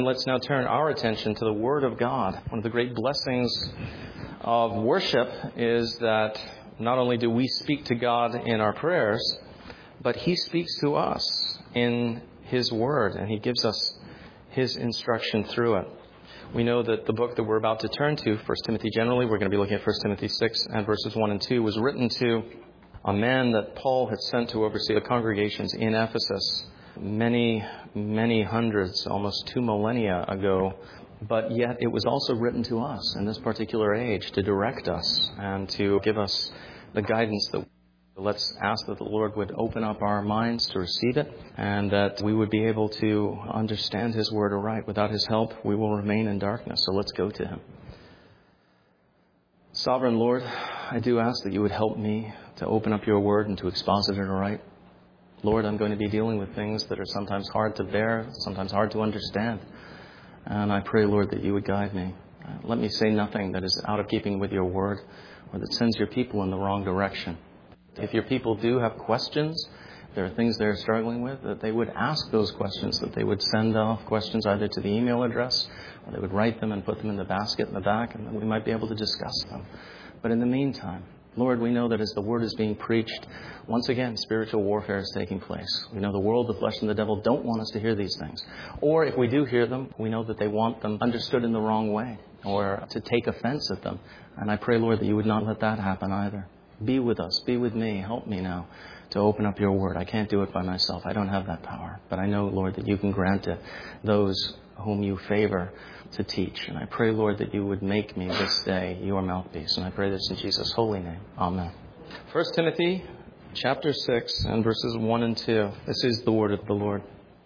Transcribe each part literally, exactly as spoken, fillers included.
Let's now turn our attention to the Word of God. One of the great blessings of worship is that not only do we speak to God in our prayers, but He speaks to us in His Word, and He gives us His instruction through it. We know that the book that we're about to turn to, First Timothy generally, we're going to be looking at First Timothy six and verses one and two, was written to a man that Paul had sent to oversee the congregations in Ephesus many, many hundreds, almost two millennia ago. But yet it was also written to us in this particular age to direct us and to give us the guidance that let's ask that the Lord would open up our minds to receive it and that we would be able to understand His Word aright. Without His help, we will remain in darkness. So let's go to Him. Sovereign Lord, I do ask that you would help me to open up your Word and to exposit it aright. Lord, I'm going to be dealing with things that are sometimes hard to bear, sometimes hard to understand. And I pray, Lord, that you would guide me. Let me say nothing that is out of keeping with your word or that sends your people in the wrong direction. If your people do have questions, if there are things they're struggling with, that they would ask those questions, that they would send off questions either to the email address or they would write them and put them in the basket in the back, and then we might be able to discuss them. But in the meantime, Lord, we know that as the word is being preached, once again, spiritual warfare is taking place. We know the world, the flesh, and the devil don't want us to hear these things. Or if we do hear them, we know that they want them understood in the wrong way or to take offense at them. And I pray, Lord, that you would not let that happen either. Be with us. Be with me. Help me now to open up your word. I can't do it by myself. I don't have that power. But I know, Lord, that you can grant it those whom you favor to teach. And I pray, Lord, that you would make me this day your mouthpiece. And I pray this in Jesus' holy name. Amen. First Timothy chapter six and verses one and two. This is the word of the Lord.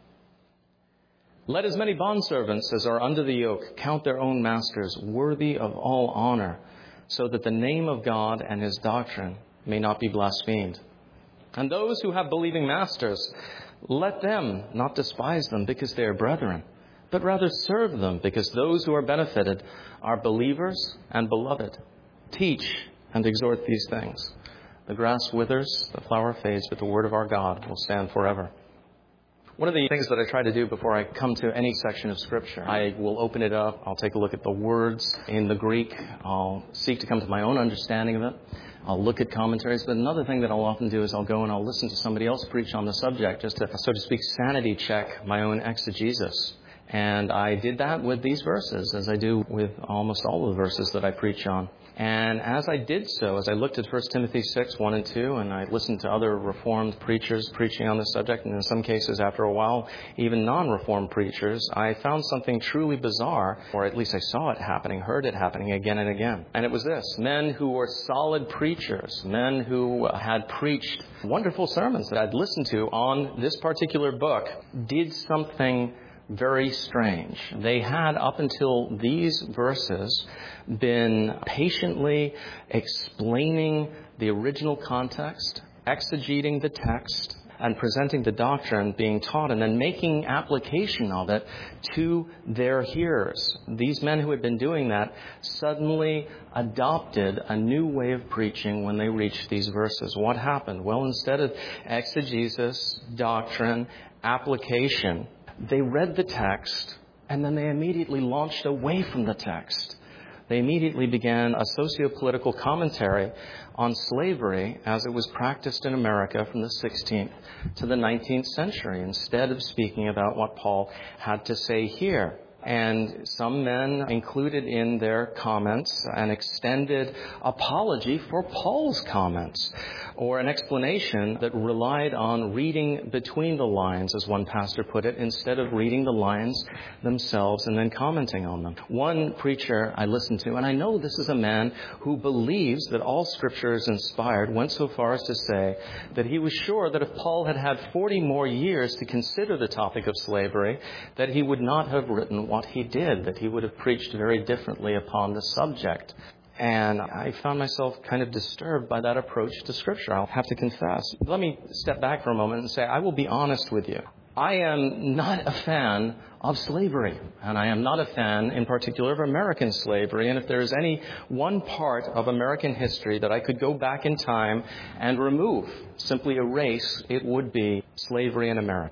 Let as many bondservants as are under the yoke count their own masters worthy of all honor, so that the name of God and his doctrine may not be blasphemed. And those who have believing masters, let them not despise them because they are brethren, but rather serve them, because those who are benefited are believers and beloved. Teach and exhort these things. The grass withers, the flower fades, but the word of our God will stand forever. One of the things that I try to do before I come to any section of Scripture, I will open it up. I'll take a look at the words in the Greek. I'll seek to come to my own understanding of it. I'll look at commentaries. But another thing that I'll often do is I'll go and I'll listen to somebody else preach on the subject, just to, so to speak, sanity check my own exegesis. And I did that with these verses, as I do with almost all of the verses that I preach on. And as I did so, as I looked at First Timothy six, one and two, and I listened to other Reformed preachers preaching on this subject, and in some cases, after a while, even non-Reformed preachers, I found something truly bizarre, or at least I saw it happening, heard it happening again and again. And it was this: men who were solid preachers, men who had preached wonderful sermons that I'd listened to on this particular book, did something very strange. They had, up until these verses, been patiently explaining the original context, exegeting the text, and presenting the doctrine being taught, and then making application of it to their hearers. These men who had been doing that suddenly adopted a new way of preaching when they reached these verses. What happened? Well, instead of exegesis, doctrine, application, they read the text, and then they immediately launched away from the text. They immediately began a socio-political commentary on slavery as it was practiced in America from the sixteenth to the nineteenth century, instead of speaking about what Paul had to say here. And some men included in their comments an extended apology for Paul's comments, or an explanation that relied on reading between the lines, as one pastor put it, instead of reading the lines themselves and then commenting on them. One preacher I listened to, and I know this is a man who believes that all Scripture is inspired, went so far as to say that he was sure that if Paul had had forty more years to consider the topic of slavery, that he would not have written what he did, that he would have preached very differently upon the subject. And I found myself kind of disturbed by that approach to Scripture, I'll have to confess. Let me step back for a moment and say, I will be honest with you. I am not a fan of slavery, and I am not a fan in particular of American slavery. And if there is any one part of American history that I could go back in time and remove, simply erase, it would be slavery in America.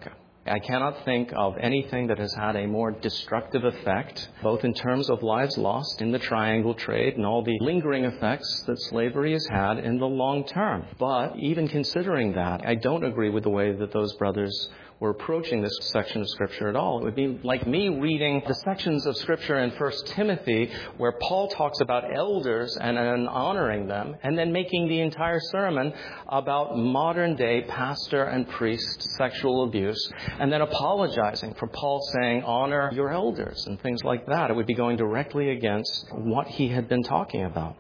I cannot think of anything that has had a more destructive effect, both in terms of lives lost in the triangle trade and all the lingering effects that slavery has had in the long term. But even considering that, I don't agree with the way that those brothers were approaching this section of Scripture at all. It would be like me reading the sections of Scripture in First Timothy where Paul talks about elders and, and honoring them, and then making the entire sermon about modern-day pastor and priest sexual abuse, and then apologizing for Paul saying, honor your elders, and things like that. It would be going directly against what he had been talking about.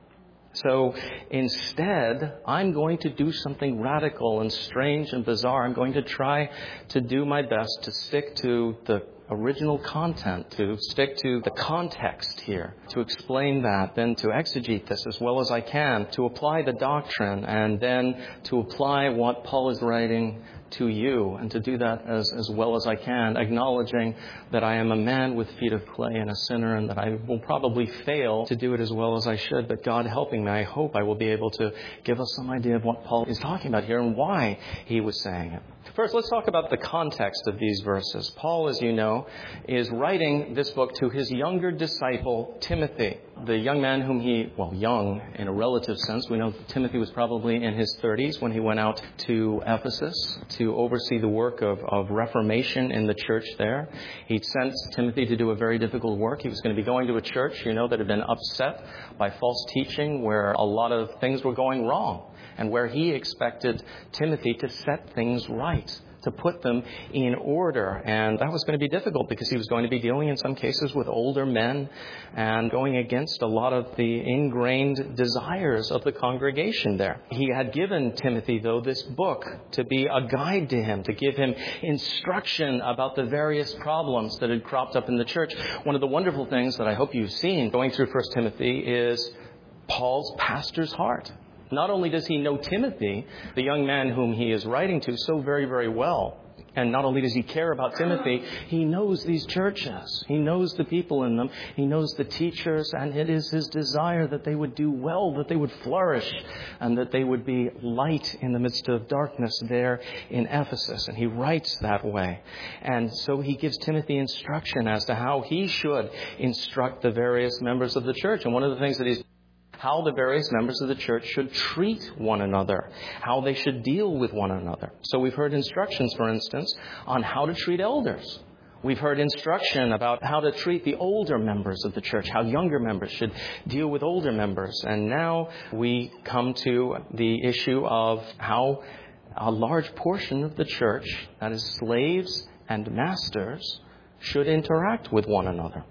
So instead, I'm going to do something radical and strange and bizarre. I'm going to try to do my best to stick to the original content, to stick to the context here, to explain that, then to exegete this as well as I can, to apply the doctrine, and then to apply what Paul is writing to you, and to do that as, as well as I can, acknowledging that I am a man with feet of clay and a sinner, and that I will probably fail to do it as well as I should. But God helping me, I hope I will be able to give us some idea of what Paul is talking about here and why he was saying it. First, let's talk about the context of these verses. Paul, as you know, is writing this book to his younger disciple, Timothy, the young man whom he, well, young in a relative sense. We know that Timothy was probably in his thirties when he went out to Ephesus to oversee the work of, of reformation in the church there. He sent Timothy to do a very difficult work. He was going to be going to a church, you know, that had been upset by false teaching, where a lot of things were going wrong, and where he expected Timothy to set things right, to put them in order. And that was going to be difficult because he was going to be dealing in some cases with older men and going against a lot of the ingrained desires of the congregation there. He had given Timothy, though, this book to be a guide to him, to give him instruction about the various problems that had cropped up in the church. One of the wonderful things that I hope you've seen going through First Timothy is Paul's pastor's heart. Not only does he know Timothy, the young man whom he is writing to, so very, very well, and not only does he care about Timothy, he knows these churches. He knows the people in them. He knows the teachers, and it is his desire that they would do well, that they would flourish, and that they would be light in the midst of darkness there in Ephesus. And he writes that way. And so he gives Timothy instruction as to how he should instruct the various members of the church. And one of the things that he's how the various members of the church should treat one another, how they should deal with one another. So we've heard instructions, for instance, on how to treat elders. We've heard instruction about how to treat the older members of the church, how younger members should deal with older members. And now we come to the issue of how a large portion of the church, that is slaves and masters, should interact with one another.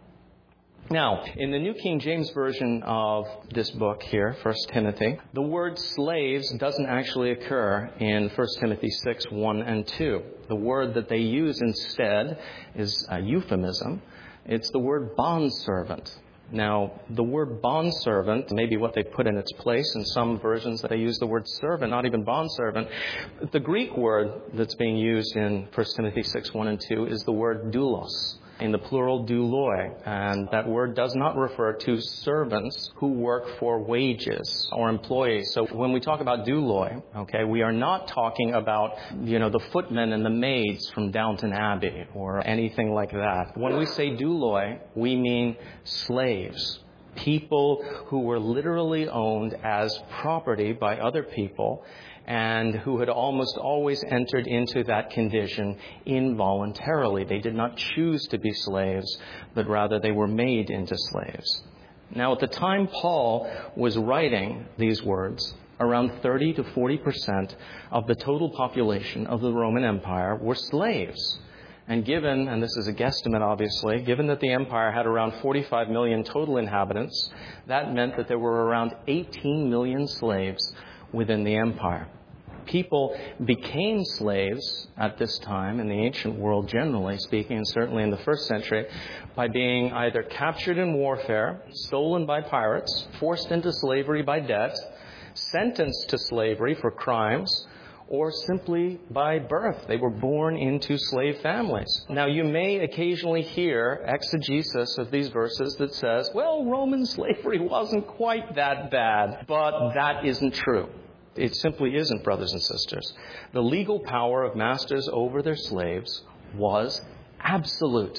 Now, in the New King James Version of this book here, First Timothy, the word slaves doesn't actually occur in First Timothy six, one and two. The word that they use instead is a euphemism. It's the word bondservant. Now, the word bondservant, maybe what they put in its place. In some versions they use the word servant, not even bondservant. The Greek word that's being used in First Timothy six, one and two is the word doulos, in the plural douloi, and that word does not refer to servants who work for wages or employees. So when we talk about douloi, okay, we are not talking about, you know, the footmen and the maids from Downton Abbey or anything like that. When we say douloi, we mean slaves. People who were literally owned as property by other people, and who had almost always entered into that condition involuntarily. They did not choose to be slaves, but rather they were made into slaves. Now, at the time Paul was writing these words, around thirty to forty percent of the total population of the Roman Empire were slaves. And given, and this is a guesstimate obviously, given that the empire had around forty-five million total inhabitants, that meant that there were around eighteen million slaves within the empire. People became slaves at this time in the ancient world, generally speaking, and certainly in the first century, by being either captured in warfare, stolen by pirates, forced into slavery by debt, sentenced to slavery for crimes, or simply by birth. They were born into slave families. Now, you may occasionally hear exegesis of these verses that says, well, Roman slavery wasn't quite that bad, but that isn't true. It simply isn't, brothers and sisters. The legal power of masters over their slaves was absolute.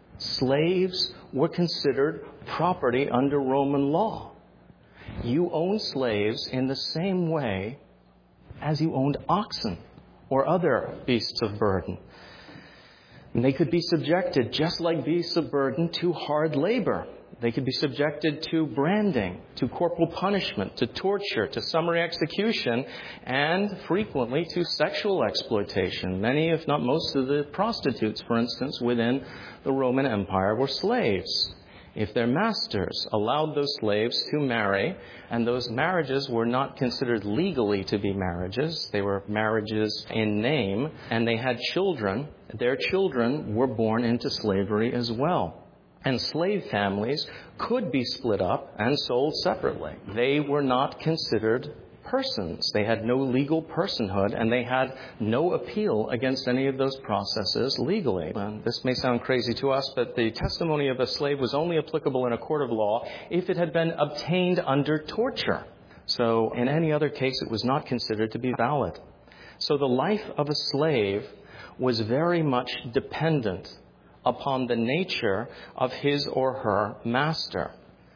Slaves were considered property under Roman law. You owned slaves in the same way as you owned oxen or other beasts of burden. And they could be subjected, just like beasts of burden, to hard labor. They could be subjected to branding, to corporal punishment, to torture, to summary execution, and frequently to sexual exploitation. Many, if not most, of the prostitutes, for instance, within the Roman Empire were slaves. If their masters allowed those slaves to marry, and those marriages were not considered legally to be marriages, they were marriages in name, and they had children, their children were born into slavery as well. And slave families could be split up and sold separately. They were not considered persons. They had no legal personhood, and they had no appeal against any of those processes legally. And this may sound crazy to us, but the testimony of a slave was only applicable in a court of law if it had been obtained under torture. So in any other case, it was not considered to be valid. So the life of a slave was very much dependent upon the nature of his or her master.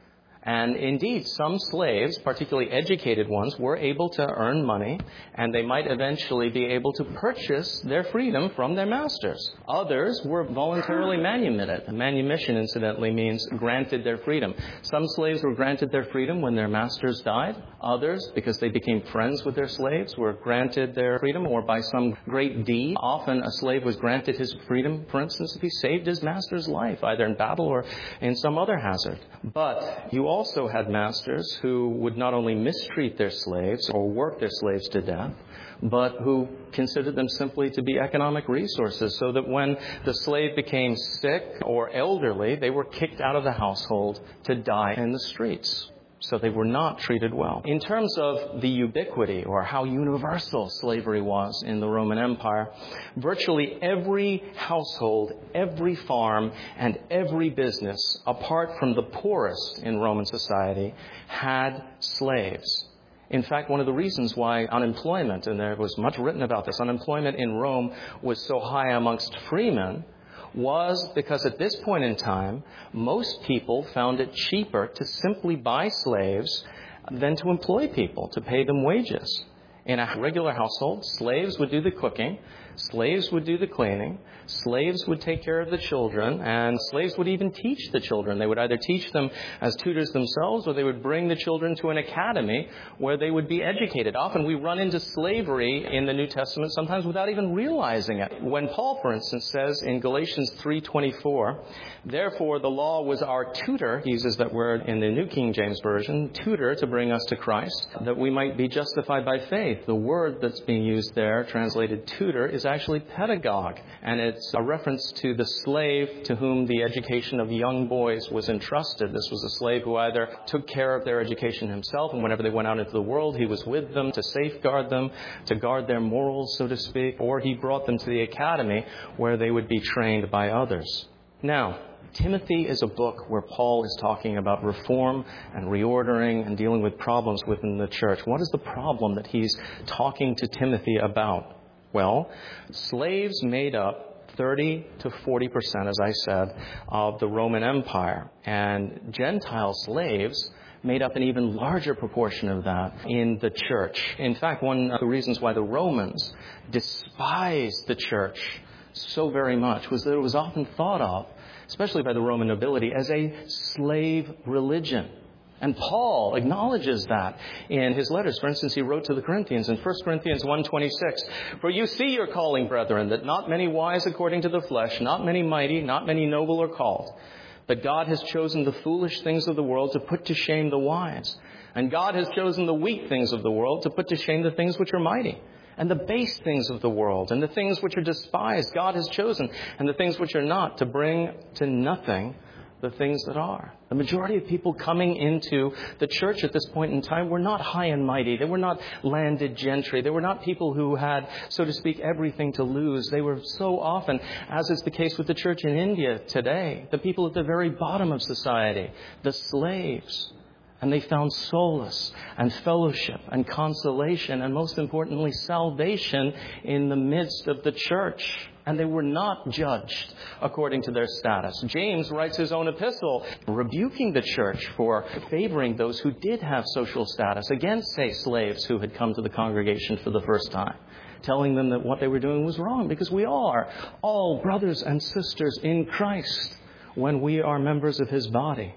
And indeed, some slaves, particularly educated ones, were able to earn money, and they might eventually be able to purchase their freedom from their masters. Others were voluntarily manumitted. Manumission, incidentally, means granted their freedom. Some slaves were granted their freedom when their masters died. Others, because they became friends with their slaves, were granted their freedom, or by some great deed. Often a slave was granted his freedom, for instance, if he saved his master's life, either in battle or in some other hazard. But you also had masters who would not only mistreat their slaves or work their slaves to death, but who considered them simply to be economic resources, so that when the slave became sick or elderly, they were kicked out of the household to die in the streets. So they were not treated well. In terms of the ubiquity, or how universal slavery was in the Roman Empire, virtually every household, every farm, and every business, apart from the poorest in Roman society, had slaves. In fact, one of the reasons why unemployment, and there was much written about this, unemployment in Rome was so high amongst freemen, was because at this point in time, most people found it cheaper to simply buy slaves than to employ people, to pay them wages. In a regular household, slaves would do the cooking, slaves would do the cleaning, slaves would take care of the children, and slaves would even teach the children. They would either teach them as tutors themselves, or they would bring the children to an academy where they would be educated. Often we run into slavery in the New Testament, sometimes without even realizing it. When Paul, for instance, says in Galatians three twenty-four, therefore the law was our tutor, he uses that word in the New King James Version, tutor, to bring us to Christ, that we might be justified by faith. The word that's being used there, translated tutor, is actually pedagogue, and it's a reference to the slave to whom the education of young boys was entrusted. This was a slave who either took care of their education himself, and whenever they went out into the world, he was with them to safeguard them, to guard their morals, so to speak, or he brought them to the academy where they would be trained by others. Now, Timothy is a book where Paul is talking about reform and reordering and dealing with problems within the church. What is the problem that he's talking to Timothy about? Well, slaves made up thirty to forty percent, as I said, of the Roman Empire. And Gentile slaves made up an even larger proportion of that in the church. In fact, one of the reasons why the Romans despised the church so very much was that it was often thought of, especially by the Roman nobility, as a slave religion. And Paul acknowledges that in his letters. For instance, he wrote to the Corinthians in First Corinthians one twenty-six, for you see your calling, brethren, that not many wise according to the flesh, not many mighty, not many noble are called. But God has chosen the foolish things of the world to put to shame the wise. And God has chosen the weak things of the world to put to shame the things which are mighty. And the base things of the world, and the things which are despised, God has chosen, and the things which are not, to bring to nothing the things that are. The majority of people coming into the church at this point in time were not high and mighty. They were not landed gentry. They were not people who had, so to speak, everything to lose. They were so often, as is the case with the church in India today, the people at the very bottom of society, the slaves. And they found solace and fellowship and consolation and, most importantly, salvation in the midst of the church. And they were not judged according to their status. James writes his own epistle rebuking the church for favoring those who did have social status against, say, slaves who had come to the congregation for the first time, telling them that what they were doing was wrong, because we are all brothers and sisters in Christ when we are members of his body.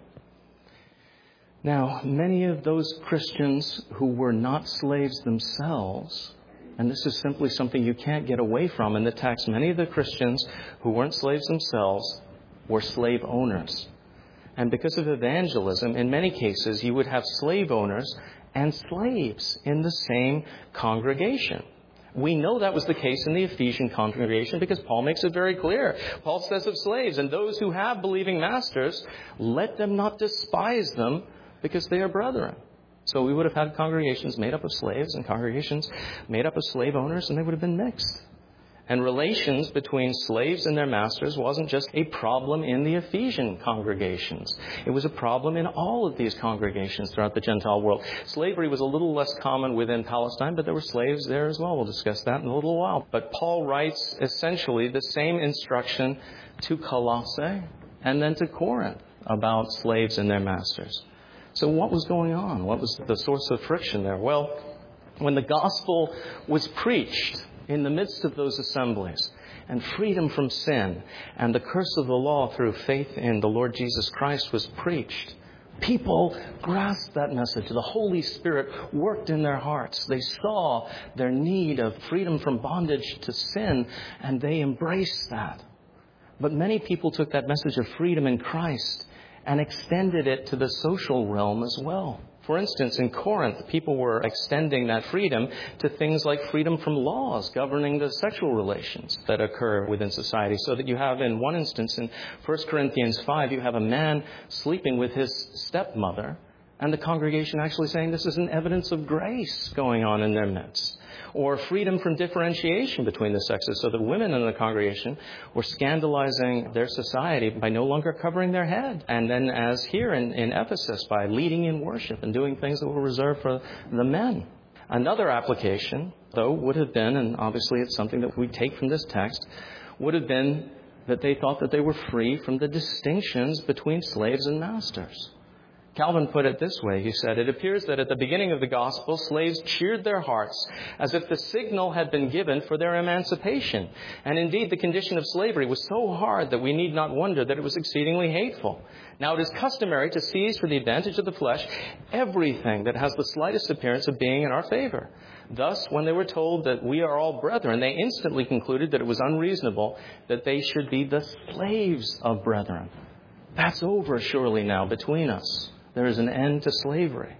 Now, many of those Christians who were not slaves themselves, and this is simply something you can't get away from in the text, many of the Christians who weren't slaves themselves were slave owners. And because of evangelism, in many cases, you would have slave owners and slaves in the same congregation. We know that was the case in the Ephesian congregation because Paul makes it very clear. Paul says of slaves, and those who have believing masters, let them not despise them, because they are brethren. So we would have had congregations made up of slaves and congregations made up of slave owners, and they would have been mixed. And relations between slaves and their masters wasn't just a problem in the Ephesian congregations. It was a problem in all of these congregations throughout the Gentile world. Slavery was a little less common within Palestine, but there were slaves there as well. We'll discuss that in a little while. But Paul writes essentially the same instruction to Colossae and then to Corinth about slaves and their masters. So what was going on? What was the source of friction there? Well, when the gospel was preached in the midst of those assemblies, and freedom from sin and the curse of the law through faith in the Lord Jesus Christ was preached, people grasped that message. The Holy Spirit worked in their hearts. They saw their need of freedom from bondage to sin, and they embraced that. But many people took that message of freedom in Christ and extended it to the social realm as well. For instance, in Corinth, people were extending that freedom to things like freedom from laws governing the sexual relations that occur within society. So that you have, in one instance, in First Corinthians five, you have a man sleeping with his stepmother, and the congregation actually saying this is an evidence of grace going on in their midst. Or freedom from differentiation between the sexes, so that women in the congregation were scandalizing their society by no longer covering their head. And then, as here in, in Ephesus, by leading in worship and doing things that were reserved for the men. Another application, though, would have been, and obviously it's something that we take from this text, would have been that they thought that they were free from the distinctions between slaves and masters. Calvin put it this way. He said, "It appears that at the beginning of the gospel, slaves cheered their hearts as if the signal had been given for their emancipation. And indeed, the condition of slavery was so hard that we need not wonder that it was exceedingly hateful. Now, it is customary to seize for the advantage of the flesh everything that has the slightest appearance of being in our favor. Thus, when they were told that we are all brethren, they instantly concluded that it was unreasonable that they should be the slaves of brethren." That's over surely now between us. There is an end to slavery.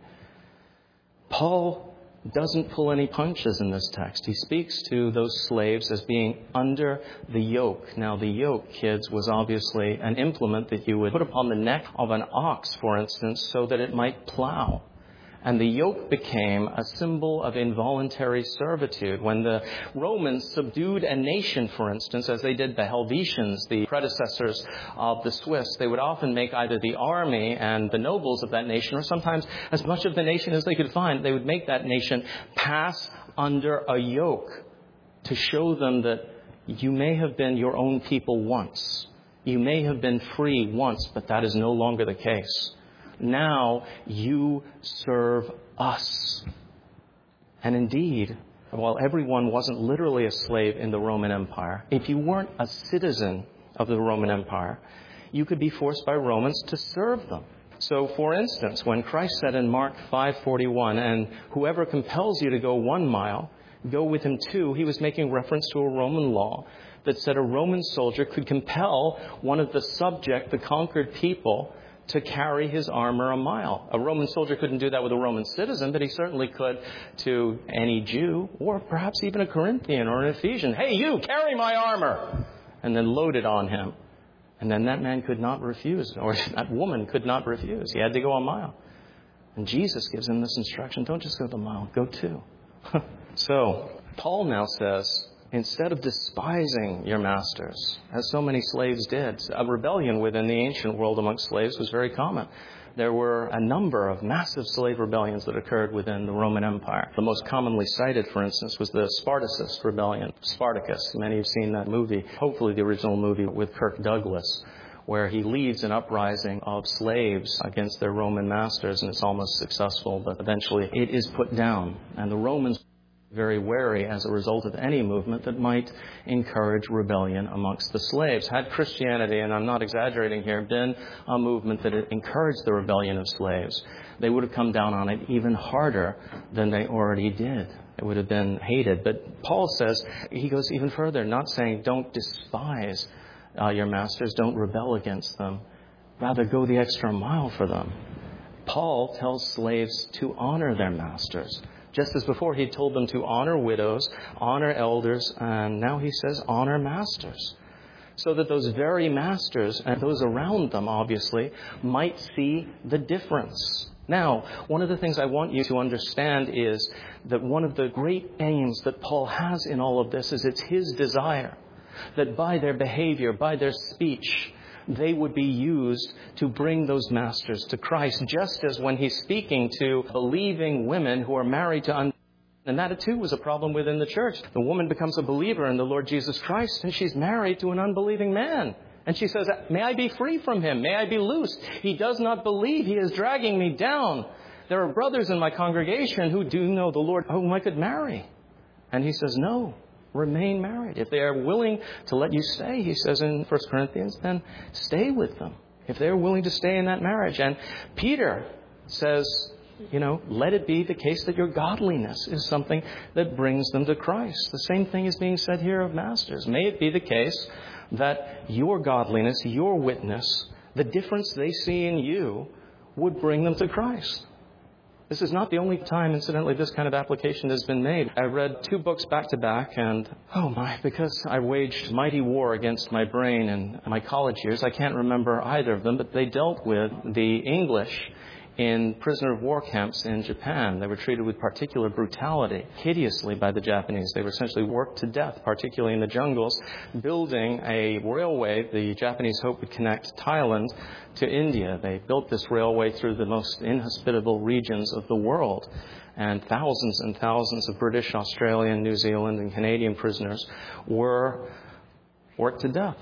Paul doesn't pull any punches in this text. He speaks to those slaves as being under the yoke. Now, the yoke, kids, was obviously an implement that you would put upon the neck of an ox, for instance, so that it might plow. And the yoke became a symbol of involuntary servitude. When the Romans subdued a nation, for instance, as they did the Helvetians, the predecessors of the Swiss, they would often make either the army and the nobles of that nation, or sometimes as much of the nation as they could find, they would make that nation pass under a yoke to show them that you may have been your own people once. You may have been free once, but that is no longer the case. Now you serve us. And indeed, while everyone wasn't literally a slave in the Roman Empire, if you weren't a citizen of the Roman Empire, you could be forced by Romans to serve them. So, for instance, when Christ said in Mark five forty-one, "And whoever compels you to go one mile, go with him two," he was making reference to a Roman law that said a Roman soldier could compel one of the subject, the conquered people, to carry his armor a mile. A Roman soldier couldn't do that with a Roman citizen, but he certainly could to any Jew, or perhaps even a Corinthian or an Ephesian. "Hey, you, carry my armor!" And then load it on him. And then that man could not refuse, or that woman could not refuse. He had to go a mile. And Jesus gives him this instruction: don't just go the mile, go two. So, Paul now says, Instead of despising your masters, as so many slaves did, a rebellion within the ancient world amongst slaves was very common. There were a number of massive slave rebellions that occurred within the Roman Empire. The most commonly cited, for instance, was the Spartacist rebellion. Spartacus, many have seen that movie, hopefully the original movie with Kirk Douglas, where he leads an uprising of slaves against their Roman masters, and it's almost successful, but eventually it is put down. And the Romans were very wary as a result of any movement that might encourage rebellion amongst the slaves. Had Christianity, and I'm not exaggerating here, been a movement that encouraged the rebellion of slaves, they would have come down on it even harder than they already did. It would have been hated. But Paul says, he goes even further, not saying don't despise Uh, your masters, don't rebel against them. Rather, go the extra mile for them. Paul tells slaves to honor their masters. Just as before he told them to honor widows, honor elders, and now he says honor masters. So that those very masters and those around them, obviously, might see the difference. Now, one of the things I want you to understand is that one of the great aims that Paul has in all of this is it's his desire that by their behavior, by their speech, they would be used to bring those masters to Christ, just as when he's speaking to believing women who are married to un- and that too was a problem within the church. The woman becomes a believer in the Lord Jesus Christ, and she's married to an unbelieving man. And she says, may I be free from him? May I be loosed? He does not believe. He is dragging me down. There are brothers in my congregation who do know the Lord, whom I could marry. And he says, no. Remain married. If they are willing to let you stay, he says in First Corinthians, then stay with them. If they're willing to stay in that marriage. And Peter says, you know, let it be the case that your godliness is something that brings them to Christ. The same thing is being said here of masters. May it be the case that your godliness, your witness, the difference they see in you would bring them to Christ. This is not the only time, incidentally, this kind of application has been made. I read two books back to back, and oh my, because I waged mighty war against my brain in my college years, I can't remember either of them, but they dealt with the English in prisoner of war camps in Japan. They were treated with particular brutality, hideously by the Japanese. They were essentially worked to death, particularly in the jungles, building a railway the Japanese hoped would connect Thailand to India. They built this railway through the most inhospitable regions of the world. And thousands and thousands of British, Australian, New Zealand, and Canadian prisoners were worked to death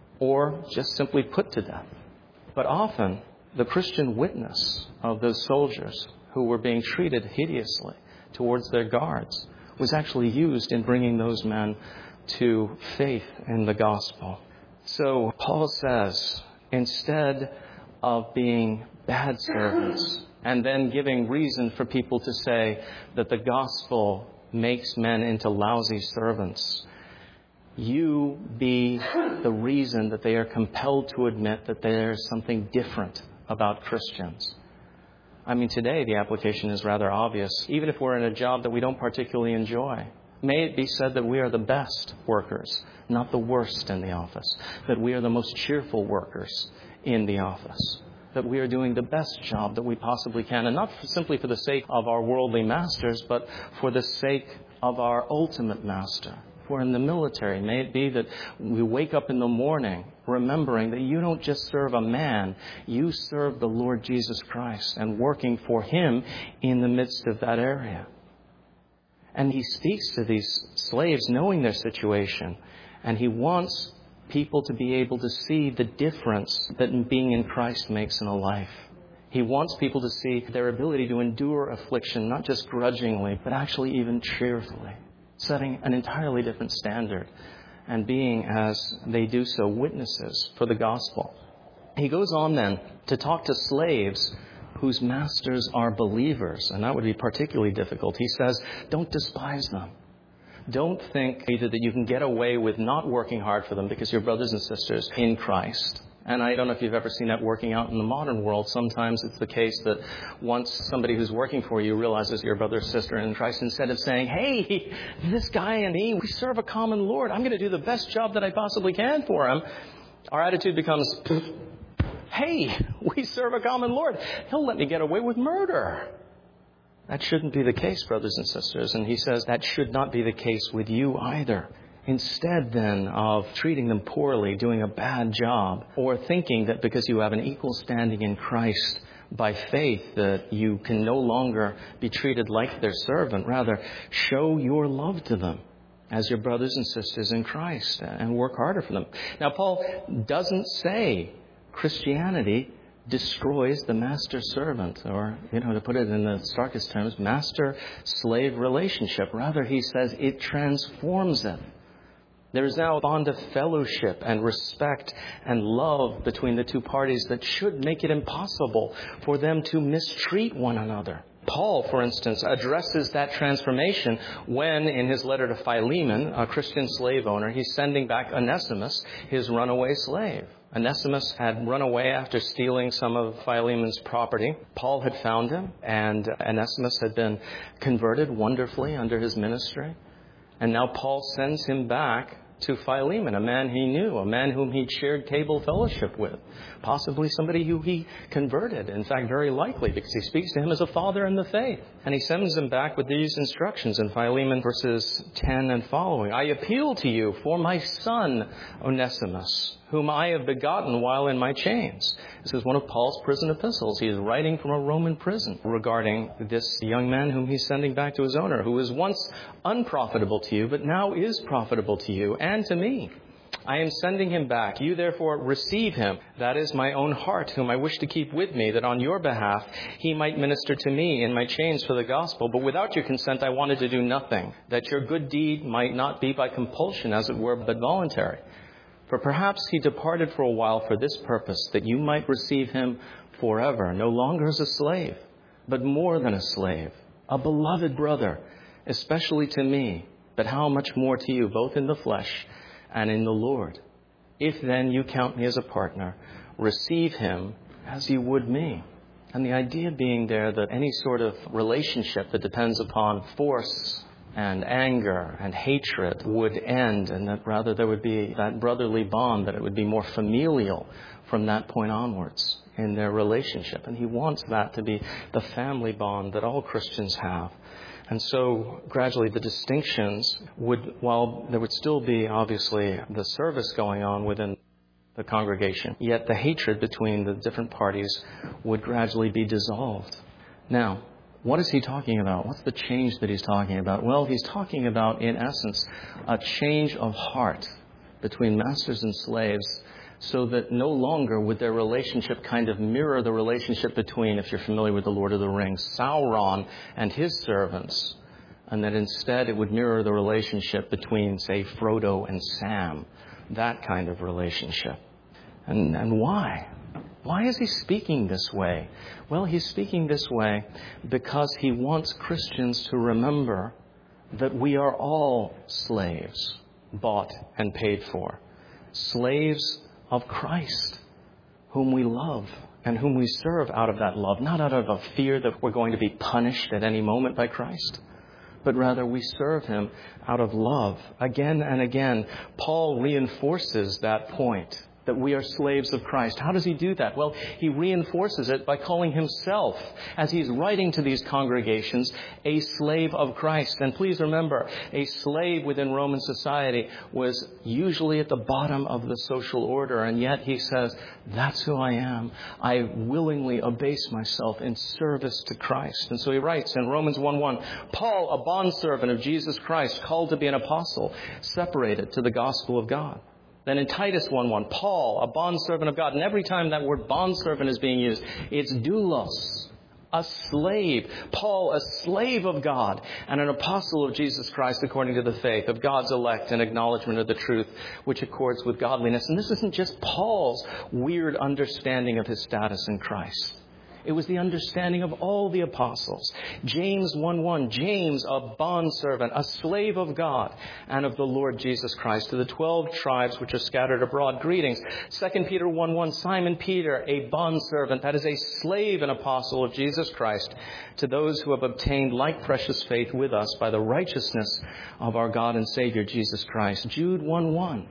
or just simply put to death. But often, the Christian witness of those soldiers who were being treated hideously towards their guards was actually used in bringing those men to faith in the gospel. So Paul says, instead of being bad servants and then giving reason for people to say that the gospel makes men into lousy servants, you be the reason that they are compelled to admit that there is something different about Christians. I mean, today the application is rather obvious. Even if we're in a job that we don't particularly enjoy, may it be said that we are the best workers, not the worst in the office. That we are the most cheerful workers in the office. That we are doing the best job that we possibly can. And not simply for the sake of our worldly masters, but for the sake of our ultimate master. If we're in the military, may it be that we wake up in the morning remembering that you don't just serve a man, you serve the Lord Jesus Christ and working for him in the midst of that area. And he speaks to these slaves knowing their situation, and he wants people to be able to see the difference that being in Christ makes in a life. He wants people to see their ability to endure affliction, not just grudgingly, but actually even cheerfully, setting an entirely different standard and being, as they do so, witnesses for the gospel. He goes on then to talk to slaves whose masters are believers, and that would be particularly difficult. He says, don't despise them. Don't think either that you can get away with not working hard for them because you're brothers and sisters in Christ. And I don't know if you've ever seen that working out in the modern world. Sometimes it's the case that once somebody who's working for you realizes you're a brother or sister in Christ, instead of saying, hey, this guy and me, we serve a common Lord. I'm going to do the best job that I possibly can for him. Our attitude becomes, hey, we serve a common Lord. He'll let me get away with murder. That shouldn't be the case, brothers and sisters. And he says that should not be the case with you either. Instead, then, of treating them poorly, doing a bad job, or thinking that because you have an equal standing in Christ by faith that you can no longer be treated like their servant, rather, show your love to them as your brothers and sisters in Christ and work harder for them. Now, Paul doesn't say Christianity destroys the master-servant, or, you know, to put it in the starkest terms, master-slave relationship. Rather, he says it transforms it. There is now a bond of fellowship and respect and love between the two parties that should make it impossible for them to mistreat one another. Paul, for instance, addresses that transformation when, in his letter to Philemon, a Christian slave owner, he's sending back Onesimus, his runaway slave. Onesimus had run away after stealing some of Philemon's property. Paul had found him, and Onesimus had been converted wonderfully under his ministry. And now Paul sends him back to Philemon, a man he knew, a man whom he'd shared table fellowship with, possibly somebody who he converted, in fact, very likely, because he speaks to him as a father in the faith. And he sends him back with these instructions in Philemon verses ten and following. I appeal to you for my son, Onesimus, whom I have begotten while in my chains. This is one of Paul's prison epistles. He is writing from a Roman prison regarding this young man whom he's sending back to his owner, who was once unprofitable to you, but now is profitable to you and to me. I am sending him back. You therefore receive him. That is my own heart, whom I wish to keep with me, that on your behalf he might minister to me in my chains for the gospel. But without your consent I wanted to do nothing, that your good deed might not be by compulsion, as it were, but voluntary. For perhaps he departed for a while for this purpose, that you might receive him forever, no longer as a slave, but more than a slave, a beloved brother, especially to me, but how much more to you, both in the flesh and in the Lord. If then you count me as a partner, receive him as you would me. And the idea being there that any sort of relationship that depends upon force and anger and hatred would end, and that rather there would be that brotherly bond, that it would be more familial from that point onwards in their relationship. And he wants that to be the family bond that all Christians have. And so gradually the distinctions would, while there would still be obviously the service going on within the congregation, yet the hatred between the different parties would gradually be dissolved. Now, what is he talking about? What's the change that he's talking about? Well, he's talking about, in essence, a change of heart between masters and slaves, so that no longer would their relationship kind of mirror the relationship between, if you're familiar with the Lord of the Rings, Sauron and his servants, and that instead it would mirror the relationship between, say, Frodo and Sam, that kind of relationship. And, and why? Why is he speaking this way? Well, he's speaking this way because he wants Christians to remember that we are all slaves, bought and paid for. Slaves of Christ, whom we love and whom we serve out of that love, not out of a fear that we're going to be punished at any moment by Christ, but rather we serve him out of love. Again and again, Paul reinforces that point, that we are slaves of Christ. How does he do that? Well, he reinforces it by calling himself, as he's writing to these congregations, a slave of Christ. And please remember, a slave within Roman society was usually at the bottom of the social order. And yet he says, that's who I am. I willingly abase myself in service to Christ. And so he writes in Romans one one, Paul, a bondservant of Jesus Christ, called to be an apostle, separated to the gospel of God. Then in Titus one one, Paul, a bondservant of God. And every time that word bondservant is being used, it's doulos, a slave. Paul, a slave of God and an apostle of Jesus Christ according to the faith of God's elect and acknowledgement of the truth which accords with godliness. And this isn't just Paul's weird understanding of his status in Christ. It was the understanding of all the apostles. James one one, James, a bondservant, a slave of God and of the Lord Jesus Christ, to the twelve tribes which are scattered abroad, greetings. Second Peter one one, Simon Peter, a bondservant, that is a slave and apostle of Jesus Christ, to those who have obtained like precious faith with us by the righteousness of our God and Savior Jesus Christ. Jude one one.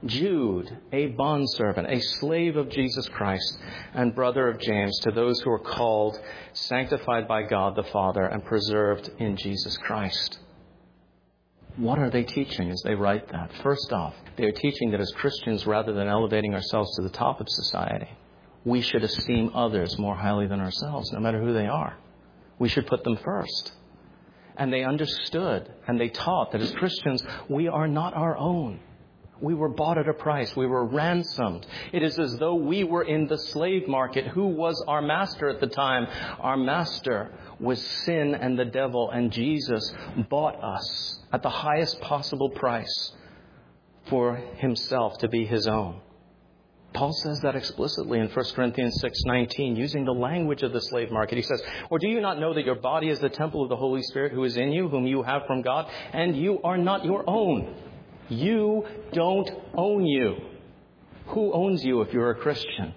Jude, a bondservant, a slave of Jesus Christ, and brother of James, to those who are called, sanctified by God the Father, and preserved in Jesus Christ. What are they teaching as they write that? First off, they are teaching that as Christians, rather than elevating ourselves to the top of society, we should esteem others more highly than ourselves, no matter who they are. We should put them first. And they understood and they taught that as Christians, we are not our own. We were bought at a price. We were ransomed. It is as though we were in the slave market. Who was our master at the time? Our master was sin and the devil, and Jesus bought us at the highest possible price for himself to be his own. Paul says that explicitly in First Corinthians six nineteen, using the language of the slave market. He says, "Or do you not know that your body is the temple of the Holy Spirit who is in you, whom you have from God, and you are not your own? You don't own you." Who owns you if you're a Christian?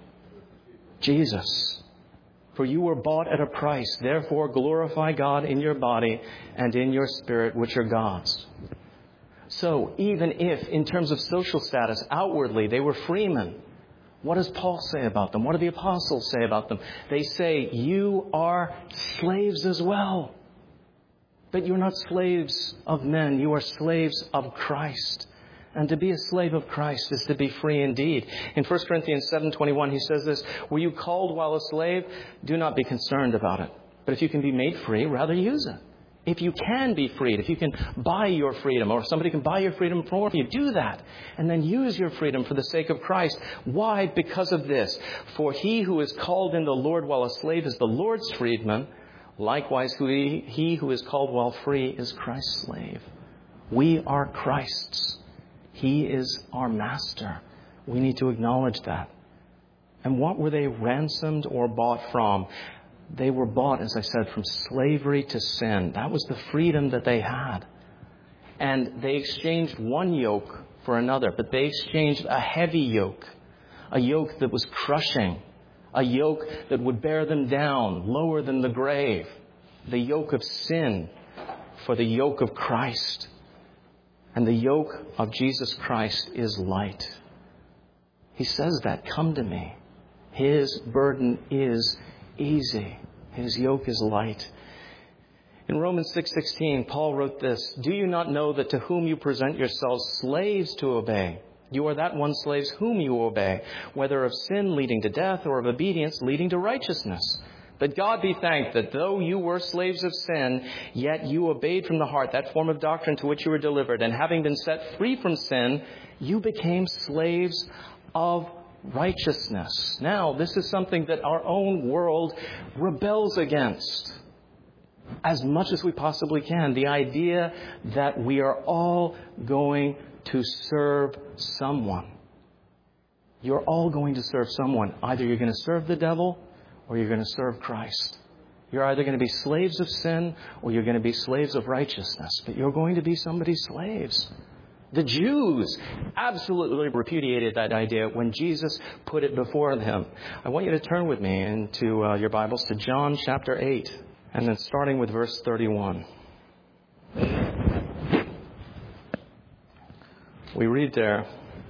Jesus. "For you were bought at a price. Therefore glorify God in your body and in your spirit, which are God's." So even if, in terms of social status, outwardly they were freemen, what does Paul say about them? What do the apostles say about them? They say, you are slaves as well. But you're not slaves of men. You are slaves of Christ. And to be a slave of Christ is to be free indeed. In First Corinthians seven twenty-one, he says this, "Were you called while a slave? Do not be concerned about it. But if you can be made free, rather use it." If you can be freed, if you can buy your freedom, or somebody can buy your freedom for you, do that. And then use your freedom for the sake of Christ. Why? Because of this. "For he who is called in the Lord while a slave is the Lord's freedman. Likewise, who he, he who is called while free is Christ's slave." We are Christ's. He is our master. We need to acknowledge that. And what were they ransomed or bought from? They were bought, as I said, from slavery to sin. That was the freedom that they had. And they exchanged one yoke for another, but they exchanged a heavy yoke, a yoke that was crushing, a yoke that would bear them down, lower than the grave, the yoke of sin for the yoke of Christ. And the yoke of Jesus Christ is light. He says that, "Come to me. His burden is easy. His yoke is light." In Romans six sixteen, Paul wrote this, "Do you not know that to whom you present yourselves slaves to obey, you are that one slaves whom you obey, whether of sin leading to death or of obedience leading to righteousness? But God be thanked that though you were slaves of sin, yet you obeyed from the heart that form of doctrine to which you were delivered. And having been set free from sin, you became slaves of righteousness." Now, this is something that our own world rebels against as much as we possibly can. The idea that we are all going to serve someone. You're all going to serve someone. Either you're going to serve the devil or you're going to serve Christ. You're either going to be slaves of sin or you're going to be slaves of righteousness. But you're going to be somebody's slaves. The Jews absolutely repudiated that idea when Jesus put it before them. I want you to turn with me into uh, your Bibles to John chapter eight, and then starting with verse thirty-one. We read there,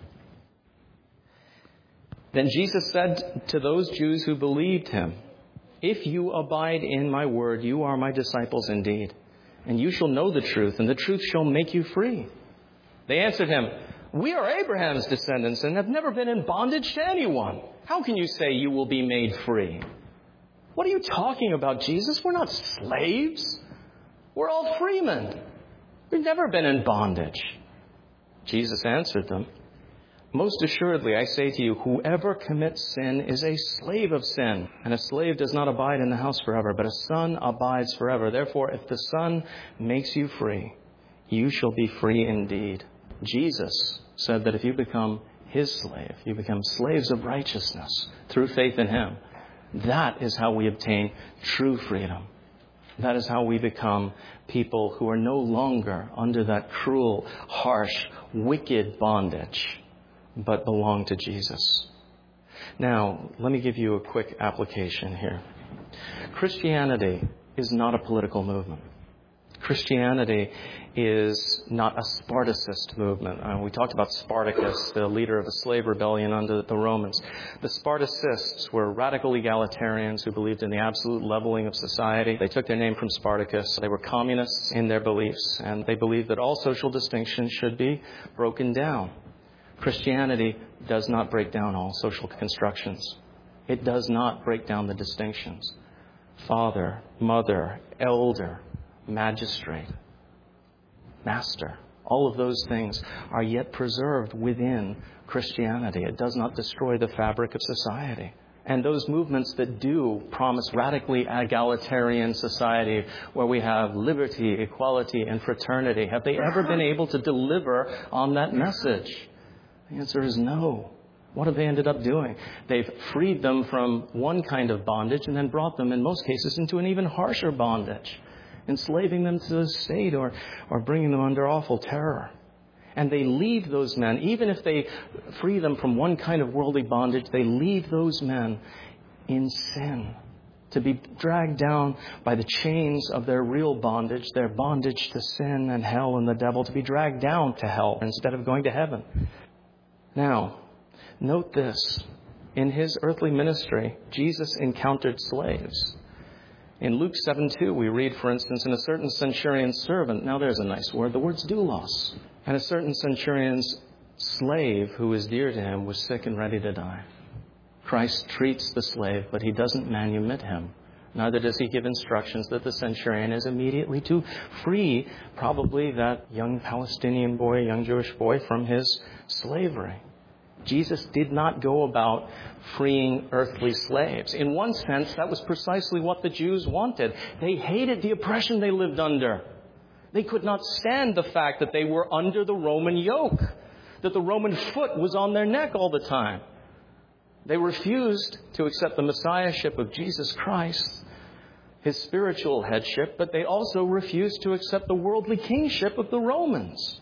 "Then Jesus said to those Jews who believed him, 'If you abide in my word, you are my disciples indeed, and you shall know the truth, and the truth shall make you free.' They answered him, 'We are Abraham's descendants and have never been in bondage to anyone. How can you say you will be made free?' 'What are you talking about, Jesus? We're not slaves. We're all freemen. We've never been in bondage.' Jesus answered them, 'Most assuredly, I say to you, whoever commits sin is a slave of sin. And a slave does not abide in the house forever, but a son abides forever. Therefore, if the Son makes you free, you shall be free indeed.'" Jesus said that if you become his slave, you become slaves of righteousness through faith in him. That is how we obtain true freedom. That is how we become people who are no longer under that cruel, harsh, wicked bondage, but belong to Jesus. Now, let me give you a quick application here. Christianity is not a political movement. Christianity is not a Spartacist movement. Uh, we talked about Spartacus, the leader of a slave rebellion under the Romans. The Spartacists were radical egalitarians who believed in the absolute leveling of society. They took their name from Spartacus. They were communists in their beliefs, and they believed that all social distinctions should be broken down. Christianity does not break down all social constructions. It does not break down the distinctions. Father, mother, elder, magistrate, master. All of those things are yet preserved within Christianity. It does not destroy the fabric of society. And those movements that do promise radically egalitarian society where we have liberty, equality, and fraternity, have they ever been able to deliver on that message? The answer is no. What have they ended up doing? They've freed them from one kind of bondage and then brought them, in most cases, into an even harsher bondage, enslaving them to the state or, or bringing them under awful terror. And they leave those men, even if they free them from one kind of worldly bondage, they leave those men in sin, to be dragged down by the chains of their real bondage, their bondage to sin and hell and the devil, to be dragged down to hell instead of going to heaven. Now, note this. In his earthly ministry, Jesus encountered slaves. In Luke seven two, we read, for instance, in a certain centurion's servant, now there's a nice word, the word's doulos, and a certain centurion's slave who was dear to him was sick and ready to die. Christ treats the slave, but he doesn't manumit him. Neither does he give instructions that the centurion is immediately to free probably that young Palestinian boy, young Jewish boy, from his slavery. Jesus did not go about freeing earthly slaves. In one sense, that was precisely what the Jews wanted. They hated the oppression they lived under. They could not stand the fact that they were under the Roman yoke, that the Roman foot was on their neck all the time. They refused to accept the messiahship of Jesus Christ, his spiritual headship, but they also refused to accept the worldly kingship of the Romans.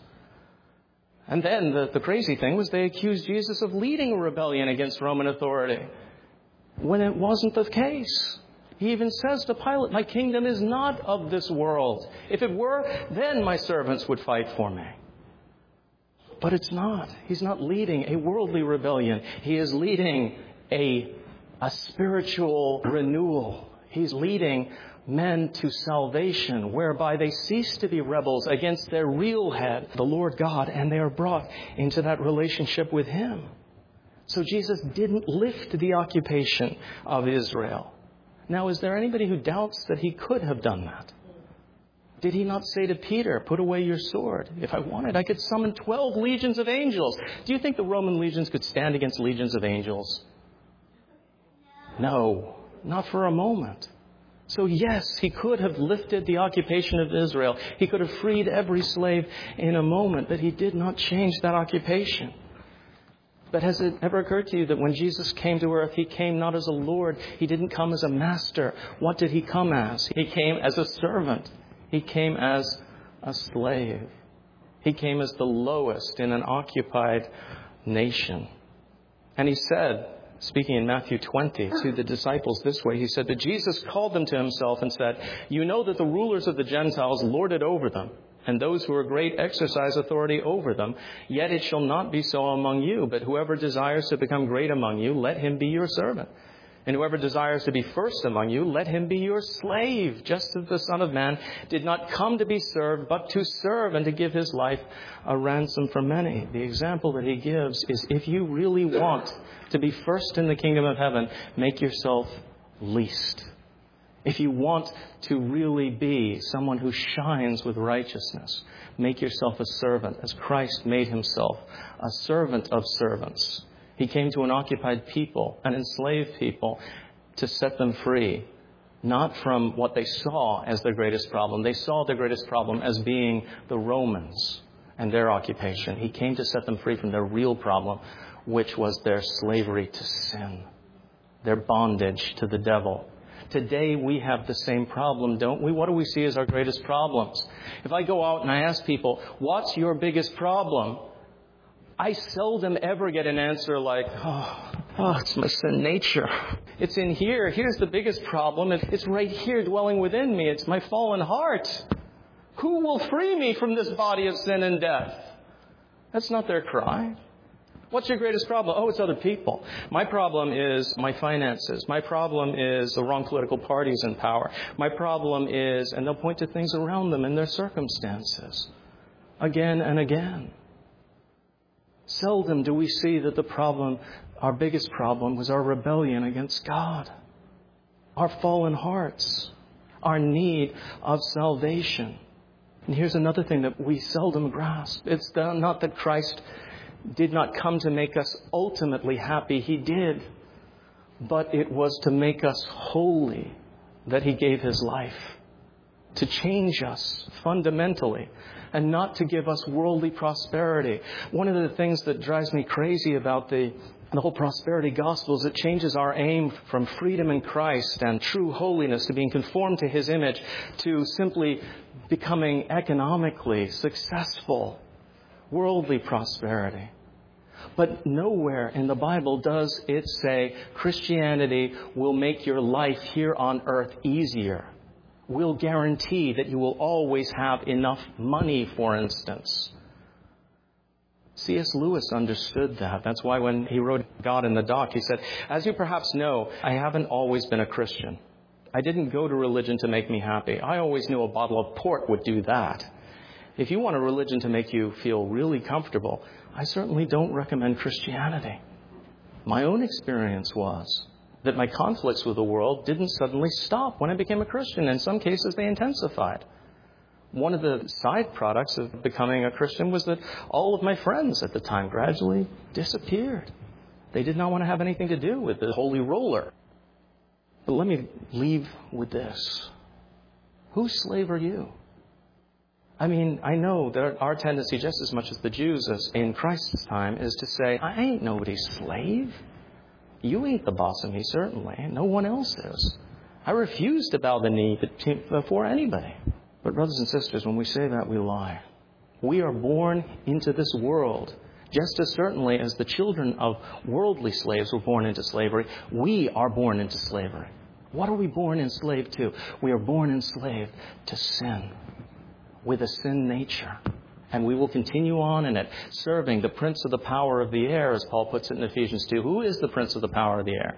And then the, the crazy thing was they accused Jesus of leading a rebellion against Roman authority, when it wasn't the case. He even says to Pilate, my kingdom is not of this world. If it were, then my servants would fight for me. But it's not. He's not leading a worldly rebellion. He is leading a, a spiritual renewal. He's leading men to salvation, whereby they cease to be rebels against their real head, the Lord God, and they are brought into that relationship with him. So Jesus didn't lift the occupation of Israel. Now, is there anybody who doubts that he could have done that? Did he not say to Peter, put away your sword? If I wanted, I could summon twelve legions of angels. Do you think the Roman legions could stand against legions of angels? No, not for a moment. So yes, he could have lifted the occupation of Israel. He could have freed every slave in a moment, but he did not change that occupation. But has it ever occurred to you that when Jesus came to earth, he came not as a Lord, he didn't come as a master. What did he come as? He came as a servant. He came as a slave. He came as the lowest in an occupied nation. And he said, speaking in Matthew twenty to the disciples this way, he said that Jesus called them to himself and said, you know that the rulers of the Gentiles lord it over them, and those who are great exercise authority over them. Yet it shall not be so among you, but whoever desires to become great among you, let him be your servant. And whoever desires to be first among you, let him be your slave, just as the Son of Man did not come to be served, but to serve and to give his life a ransom for many. The example that he gives is, if you really want to be first in the kingdom of heaven, make yourself least. If you want to really be someone who shines with righteousness, make yourself a servant, as Christ made himself a servant of servants. He came to an occupied people, an enslaved people, to set them free, not from what they saw as their greatest problem. They saw their greatest problem as being the Romans and their occupation. He came to set them free from their real problem, which was their slavery to sin, their bondage to the devil. Today we have the same problem, don't we? What do we see as our greatest problems? If I go out and I ask people, what's your biggest problem? I seldom ever get an answer like, oh, oh, it's my sin nature. It's in here. Here's the biggest problem. It's right here dwelling within me. It's my fallen heart. Who will free me from this body of sin and death? That's not their cry. What's your greatest problem? Oh, it's other people. My problem is my finances. My problem is the wrong political parties in power. My problem is, and they'll point to things around them and their circumstances again and again. Seldom do we see that the problem, our biggest problem, was our rebellion against God, our fallen hearts, our need of salvation. And here's another thing that we seldom grasp. It's not that Christ did not come to make us ultimately happy. He did. But it was to make us holy that He gave His life. To change us fundamentally. And not to give us worldly prosperity. One of the things that drives me crazy about the, the whole prosperity gospel is it changes our aim from freedom in Christ and true holiness to being conformed to His image to simply becoming economically successful. Worldly prosperity. But nowhere in the Bible does it say Christianity will make your life here on earth easier. Will guarantee that you will always have enough money, for instance. C S Lewis understood that. That's why when he wrote God in the Dock, he said, as you perhaps know, I haven't always been a Christian. I didn't go to religion to make me happy. I always knew a bottle of port would do that. If you want a religion to make you feel really comfortable, I certainly don't recommend Christianity. My own experience was that my conflicts with the world didn't suddenly stop when I became a Christian. In some cases, they intensified. One of the side products of becoming a Christian was that all of my friends at the time gradually disappeared. They did not want to have anything to do with the holy roller. But let me leave with this. Whose slave are you? I mean, I know that our tendency, just as much as the Jews as in Christ's time, is to say, I ain't nobody's slave. You ain't the boss of me, certainly. No one else is. I refuse to bow the knee before anybody. But brothers and sisters, when we say that, we lie. We are born into this world. Just as certainly as the children of worldly slaves were born into slavery, we are born into slavery. What are we born enslaved to? We are born enslaved to sin, with a sin nature. And we will continue on in it, serving the prince of the power of the air, as Paul puts it in Ephesians two. Who is the prince of the power of the air?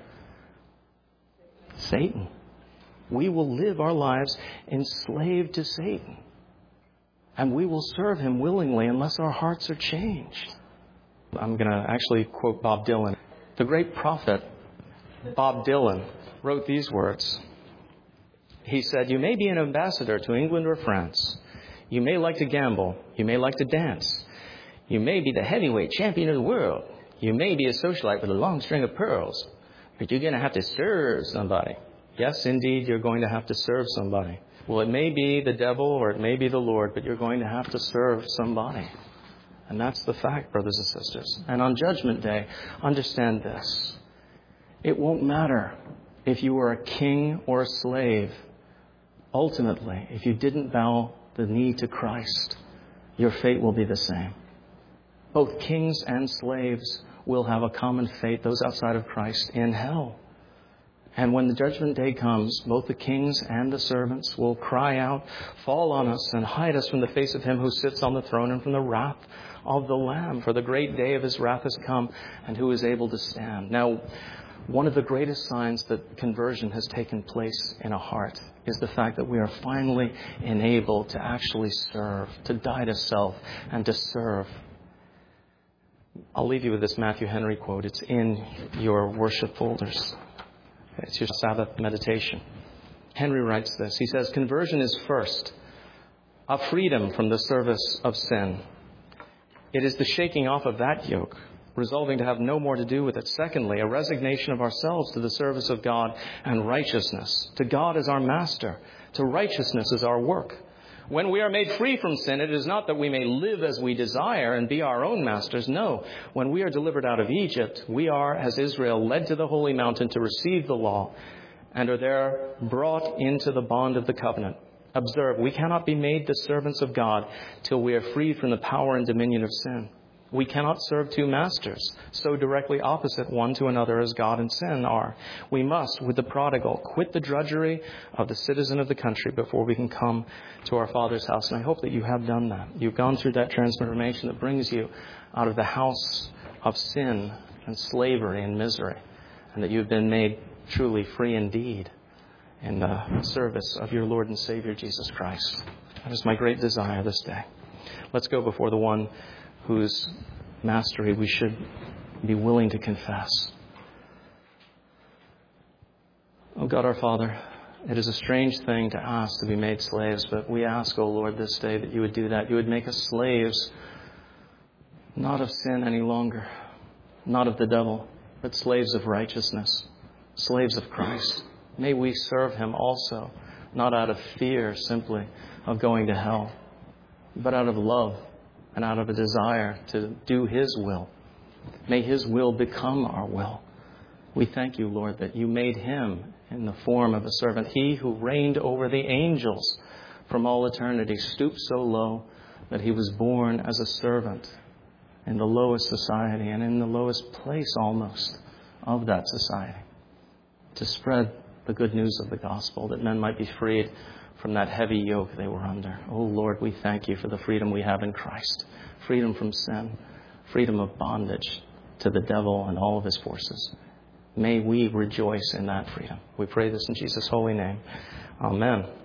Satan. We will live our lives enslaved to Satan. And we will serve him willingly unless our hearts are changed. I'm going to actually quote Bob Dylan. The great prophet, Bob Dylan, wrote these words. He said, you may be an ambassador to England or France. You may like to gamble. You may like to dance. You may be the heavyweight champion of the world. You may be a socialite with a long string of pearls. But you're going to have to serve somebody. Yes, indeed, you're going to have to serve somebody. Well, it may be the devil or it may be the Lord, but you're going to have to serve somebody. And that's the fact, brothers and sisters. And on Judgment Day, understand this. It won't matter if you were a king or a slave. Ultimately, if you didn't bow the knee to Christ, your fate will be the same. Both kings and slaves will have a common fate, those outside of Christ, in hell. And when the judgment day comes, both the kings and the servants will cry out, fall on us and hide us from the face of him who sits on the throne and from the wrath of the Lamb. For the great day of his wrath has come, and who is able to stand? Now, one of the greatest signs that conversion has taken place in a heart is the fact that we are finally enabled to actually serve, to die to self and to serve. I'll leave you with this Matthew Henry quote. It's in your worship folders. It's your Sabbath meditation. Henry writes this. He says, conversion is first a freedom from the service of sin. It is the shaking off of that yoke, resolving to have no more to do with it. Secondly, a resignation of ourselves to the service of God and righteousness. To God as our master, to righteousness as our work. When we are made free from sin, it is not that we may live as we desire and be our own masters. No, when we are delivered out of Egypt, we are, as Israel, led to the holy mountain to receive the law and are there brought into the bond of the covenant. Observe, we cannot be made the servants of God till we are freed from the power and dominion of sin. We cannot serve two masters, so directly opposite one to another as God and sin are. We must, with the prodigal, quit the drudgery of the citizen of the country before we can come to our Father's house. And I hope that you have done that. You've gone through that transformation that brings you out of the house of sin and slavery and misery, and that you've been made truly free indeed in the service of your Lord and Savior, Jesus Christ. That is my great desire this day. Let's go before the one whose mastery we should be willing to confess. Oh God, our Father, it is a strange thing to ask to be made slaves, but we ask, oh Lord, this day that you would do that. You would make us slaves, not of sin any longer, not of the devil, but slaves of righteousness, slaves of Christ. May we serve him also, not out of fear simply of going to hell, but out of love and out of a desire to do his will. May his will become our will. We thank you, Lord, that you made him in the form of a servant. He who reigned over the angels from all eternity stooped so low that he was born as a servant in the lowest society and in the lowest place almost of that society, to spread the good news of the gospel, that men might be freed from that heavy yoke they were under. Oh Lord, we thank you for the freedom we have in Christ. Freedom from sin, freedom of bondage to the devil and all of his forces. May we rejoice in that freedom. We pray this in Jesus' holy name. Amen.